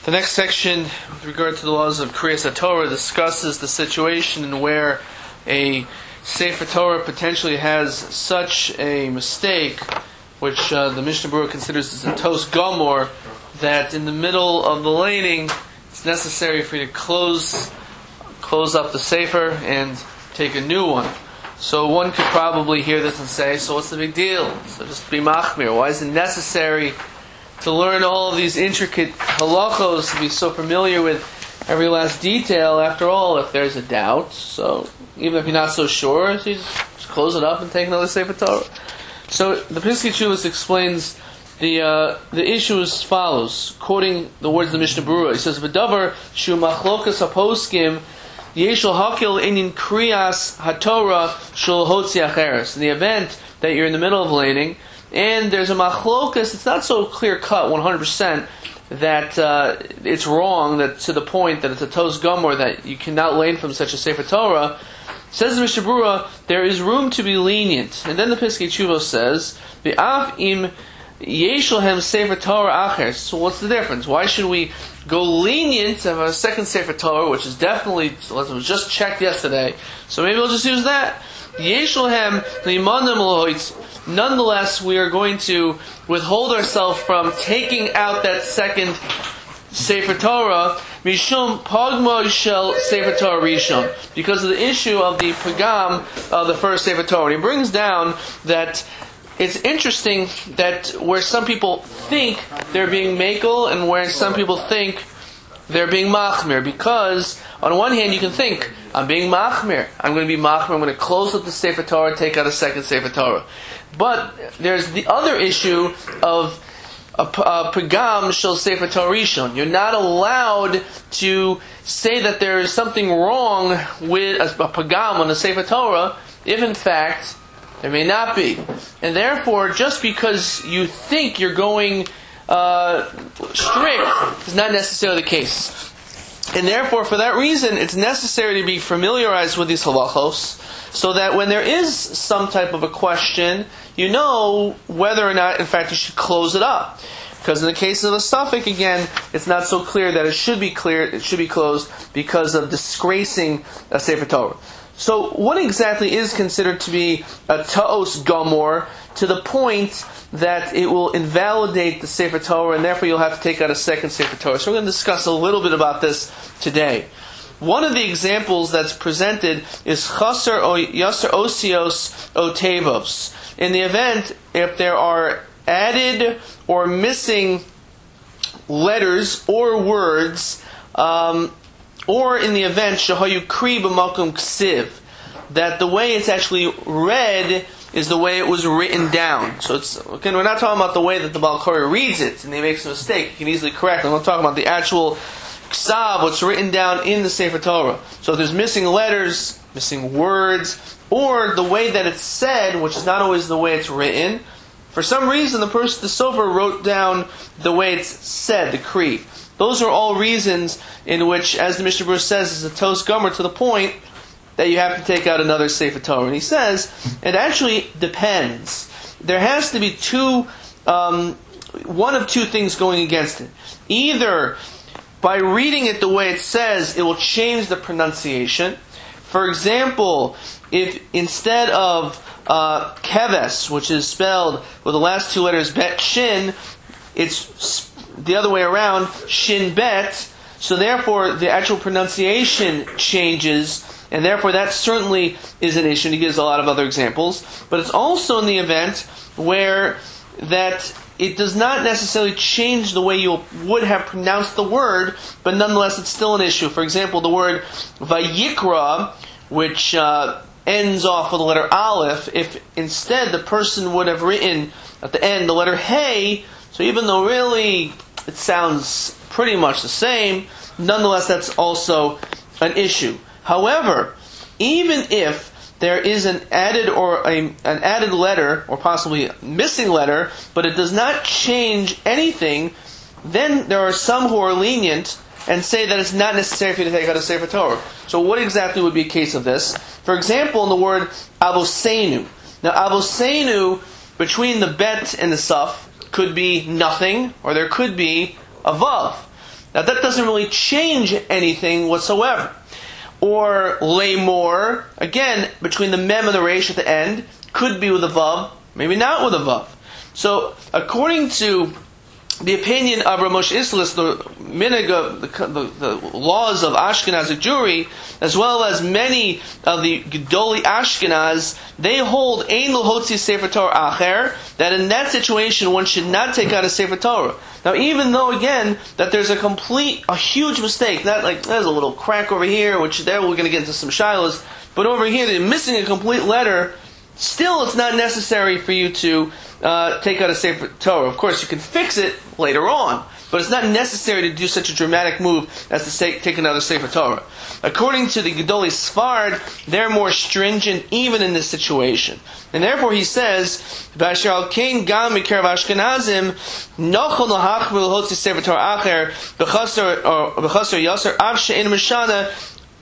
The next section, with regard to the laws of Kriyas HaTorah, discusses the situation in where a Sefer Torah potentially has such a mistake, which the Mishnah Berurah considers as a tos gomor, that in the middle of the laning, it's necessary for you to close up the Sefer and take a new one. So one could probably hear this and say, so what's the big deal? So just be machmir. Why is it necessary to learn all of these intricate halachos, to be so familiar with every last detail? After all, if there's a doubt, so even if you're not so sure, so you just close it up and take another Sefer Torah. So the Piskei Teshuvos explains the issue as follows, quoting the words of the Mishnah Berurah. He says, "V'davar shu machlokas haposkim yeshul hakil inin kriyas haTorah shel hotzi acheres." In the event that you're in the middle of laning, and there's a machlokas, it's not so clear cut 100% that it's wrong, that to the point that it's a tos gomor, that you cannot lane from such a Sefer Torah. Says the Mishnah Berurah, there is room to be lenient. And then the Piskei Teshuvos says, "V'af im yeshelhem Sefer Torah acher." So what's the difference? Why should we go lenient of a second Sefer Torah, which is definitely, it was just checked yesterday, so maybe we'll just use that. Yeshelhem limanim lohoitz. Nonetheless, we are going to withhold ourselves from taking out that second Sefer Torah, mishum pagma shel Sefer Torah rishon, because of the issue of the pagam of the first Sefer Torah. And he brings down that it's interesting that where some people think they're being makel and where some people think they're being machmir, because on one hand you can think, I'm being machmir, I'm going to be machmir, I'm going to close up the Sefer Torah, take out a second Sefer Torah. But there's the other issue of a pagam shel Sefer Torah rishon. You're not allowed to say that there is something wrong with a pagam on the Sefer Torah, if in fact there may not be. And therefore, just because you think you're going strict is not necessarily the case. And therefore, for that reason, it's necessary to be familiarized with these halachos, so that when there is some type of a question, you know whether or not, in fact, you should close it up. Because in the case of a suffix, again, it's not so clear that it should be closed because of disgracing a Sefer Torah. So what exactly is considered to be a ta'os gomor, to the point that it will invalidate the Sefer Torah, and therefore you'll have to take out a second Sefer Torah? So we're going to discuss a little bit about this today. One of the examples that's presented is chaser o yaser osios o tevos. In the event if there are added or missing letters or words, or in the event shahayu kri b'makom ksiv, that the way it's actually read is the way it was written down. So it's, again, we're not talking about the way that the Baal Koreh reads it and he makes a mistake. He can easily correct it. I'm talking about the actual ksav, what's written down in the Sefer Torah. So if there's missing letters, missing words, or the way that it's said, which is not always the way it's written, for some reason the sofer wrote down the way it's said, the kri. Those are all reasons in which, as the Mishnah Berurah says, is a tos gomer, to the point that you have to take out another Sefer Torah. And he says, it actually depends. There has to be one of two things going against it. Either by reading it the way it says, it will change the pronunciation. For example, if instead of keves, which is spelled with the last two letters bet shin, it's the other way around, shin bet, so therefore the actual pronunciation changes, and therefore that certainly is an issue. And he gives a lot of other examples. But it's also in the event where that it does not necessarily change the way you would have pronounced the word, but nonetheless it's still an issue. For example, the word vayikra, which ends off with the letter aleph, if instead the person would have written at the end the letter hey, so even though really it sounds pretty much the same, nonetheless that's also an issue. However, even if there is an added letter, or possibly a missing letter, but it does not change anything, then there are some who are lenient and say that it's not necessary for you to take out a Sefer Torah. So what exactly would be a case of this? For example, in the word avoseinu. Now avoseinu, between the bet and the suf, could be nothing, or there could be a vav. Now that doesn't really change anything whatsoever. Or lemor, again, between the mem and the resh at the end, could be with a vav, maybe not with a vav. So, according to the opinion of Rav Moshe Isserles, the minhag of the laws of Ashkenazic Jewry, as well as many of the Gedolei Ashkenaz, they hold ein l'hotzi sefer Torah acher, that in that situation one should not take out a sefer Torah. Now, even though again that there's a huge mistake, not like there's a little crack over here, which there we're going to get into some shilas, but over here they're missing a complete letter. Still, it's not necessary for you to take out a Sefer Torah. Of course, you can fix it later on, but it's not necessary to do such a dramatic move as to take another Sefer Torah. According to the Gedolei Sfard, they're more stringent even in this situation. And therefore he says, V'asher al kein gam mikerav Ashkenazim nochol lahachmir l'hotzi Sefer Torah acher b'chasar yasser av she'en mishana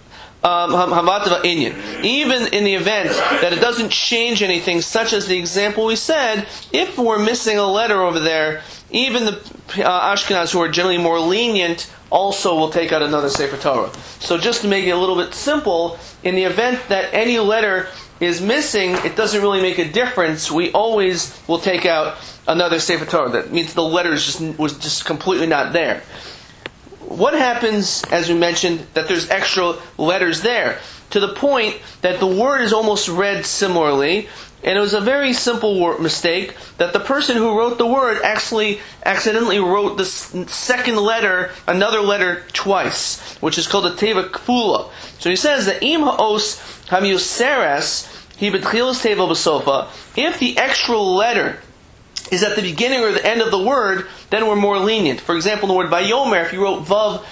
even in the event that it doesn't change anything, such as the example we said, if we're missing a letter over there, even the Ashkenaz, who are generally more lenient, also will take out another Sefer Torah. So just to make it a little bit simple, in the event that any letter is missing, it doesn't really make a difference. We always will take out another Sefer Torah. That means the letter was just completely not there. What happens, as we mentioned, that there's extra letters there, to the point that the word is almost read similarly, and it was a very simple mistake, that the person who wrote the word actually accidentally wrote the second letter, another letter, twice, which is called a teva kfula. So he says that im ha'os hamyuseres hi betchilas teva b'sofa, if the extra letter is at the beginning or the end of the word, then we're more lenient. For example, in the word Vayomer, if you wrote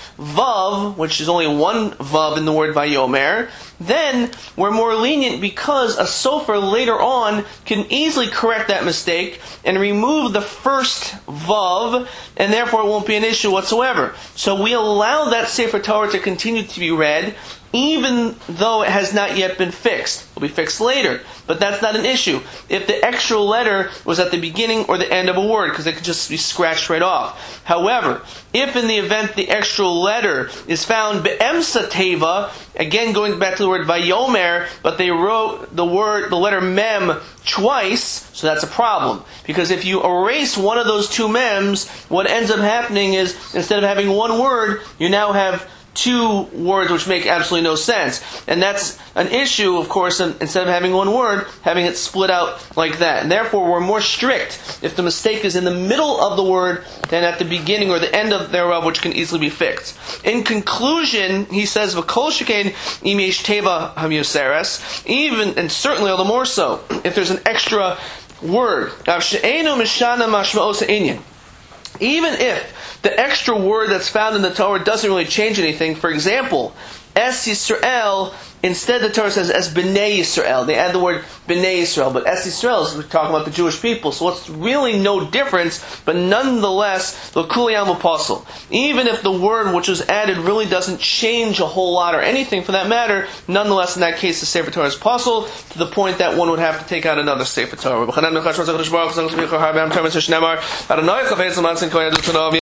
Vav, which is only one Vav in the word Vayomer, then we're more lenient because a sofer later on can easily correct that mistake and remove the first Vav, and therefore it won't be an issue whatsoever. So we allow that Sefer Torah to continue to be read, even though it has not yet been fixed. It will be fixed later, but that's not an issue. If the extra letter was at the beginning or the end of a word, because it could just be scratched right off. However, if in the event the extra letter is found be'emsa teva, again going back to the word vayomer, but they wrote the letter mem twice, so that's a problem. Because if you erase one of those two mems, what ends up happening is, instead of having one word, you now have two words which make absolutely no sense. And that's an issue, of course, instead of having one word, having it split out like that. And therefore, we're more strict if the mistake is in the middle of the word than at the beginning or the end of thereof, which can easily be fixed. In conclusion, he says, V'kol shekain im yesh teva hamyoseres, even, and certainly all the more so, if there's an extra word, av she'enu mishana mashma'os ha'inyan. Even if the extra word that's found in the Torah doesn't really change anything, for example, Es Yisrael, instead the Torah says Es B'nai Yisrael. They add the word B'nai Yisrael, but Es Yisrael is we're talking about the Jewish people, so it's really no difference, but nonetheless, L'kuli Am Apostle. Even if the word which was added really doesn't change a whole lot or anything for that matter, nonetheless in that case the Sefer Torah is apostle, to the point that one would have to take out another Sefer Torah.